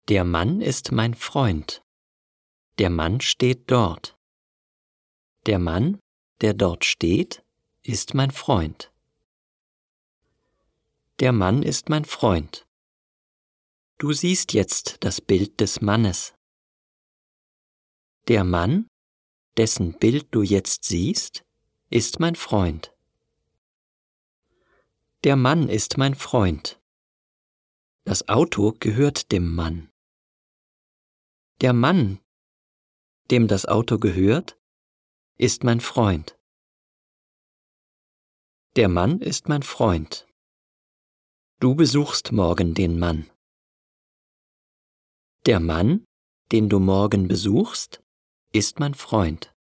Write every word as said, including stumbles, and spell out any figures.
Der Mann ist mein Freund. Der Mann steht dort. Der Mann, der dort steht, ist mein Freund. Der Mann ist mein Freund. Du siehst jetzt das Bild des Mannes. Der Mann, dessen Bild du jetzt siehst, ist mein Freund. Der Mann ist mein Freund. Das Auto gehört dem Mann. Der Mann, dem das Auto gehört, ist mein Freund. Der Mann ist mein Freund. Du besuchst morgen den Mann. Der Mann, den du morgen besuchst, ist mein Freund.